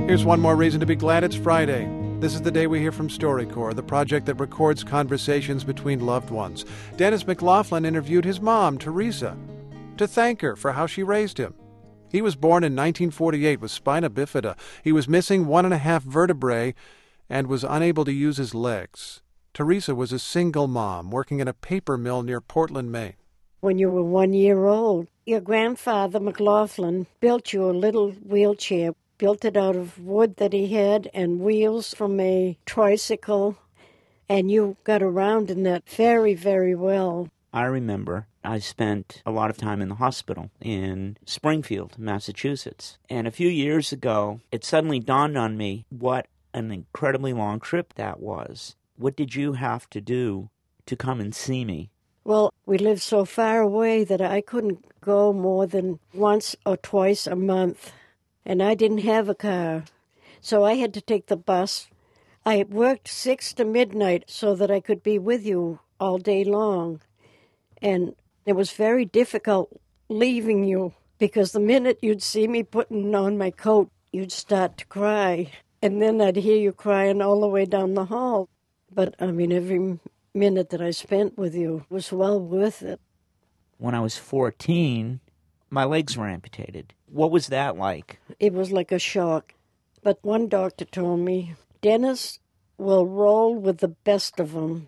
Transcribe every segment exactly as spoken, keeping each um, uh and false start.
Here's one more reason to be glad it's Friday. This is the day we hear from StoryCorps, the project that records conversations between loved ones. Dennis McLaughlin interviewed his mom, Teresa, to thank her for how she raised him. He was born in nineteen forty-eight with spina bifida. He was missing one and a half vertebrae and was unable to use his legs. Teresa was a single mom working in a paper mill near Portland, Maine. When you were one year old, your grandfather, McLaughlin, built you a little wheelchair, built it out of wood that he had and wheels from a tricycle, and you got around in that very, very well. I remember I spent a lot of time in the hospital in Springfield, Massachusetts. And a few years ago, it suddenly dawned on me what an incredibly long trip that was. What did you have to do to come and see me? Well, we lived so far away that I couldn't go more than once or twice a month. And I didn't have a car, so I had to take the bus. I worked six to midnight so that I could be with you all day long. And it was very difficult leaving you, because the minute you'd see me putting on my coat, you'd start to cry. And then I'd hear you crying all the way down the hall. But, I mean, every minute that I spent with you was well worth it. When I was fourteen, my legs were amputated. What was that like? It was like a shock. But one doctor told me, Dennis will roll with the best of them.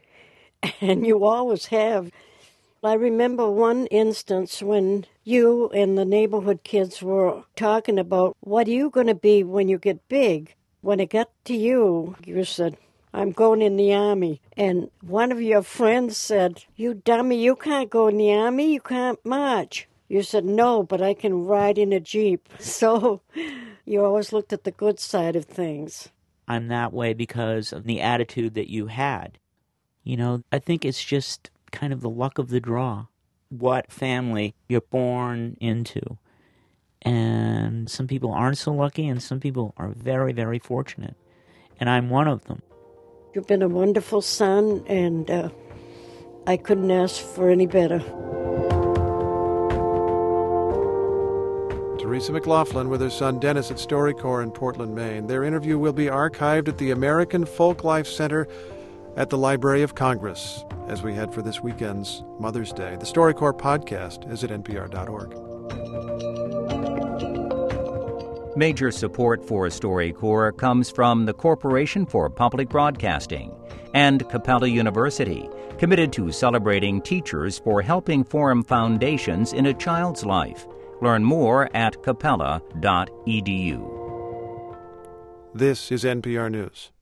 And you always have. I remember one instance when you and the neighborhood kids were talking about, what are you going to be when you get big? When it got to you, you said, I'm going in the Army. And one of your friends said, you dummy, you can't go in the Army, you can't march. You said, no, but I can ride in a Jeep. So you always looked at the good side of things. I'm that way because of the attitude that you had. You know, I think it's just kind of the luck of the draw. What family you're born into. And some people aren't so lucky, and some people are very, very fortunate. And I'm one of them. You've been a wonderful son, and uh, I couldn't ask for any better. Teresa McLaughlin with her son Dennis at StoryCorps in Portland, Maine. Their interview will be archived at the American Folklife Center at the Library of Congress as we head for this weekend's Mother's Day. The StoryCorps podcast is at N P R dot org. Major support for StoryCorps comes from the Corporation for Public Broadcasting and Capella University, committed to celebrating teachers for helping form foundations in a child's life. Learn more at capella dot e d u. This is N P R News.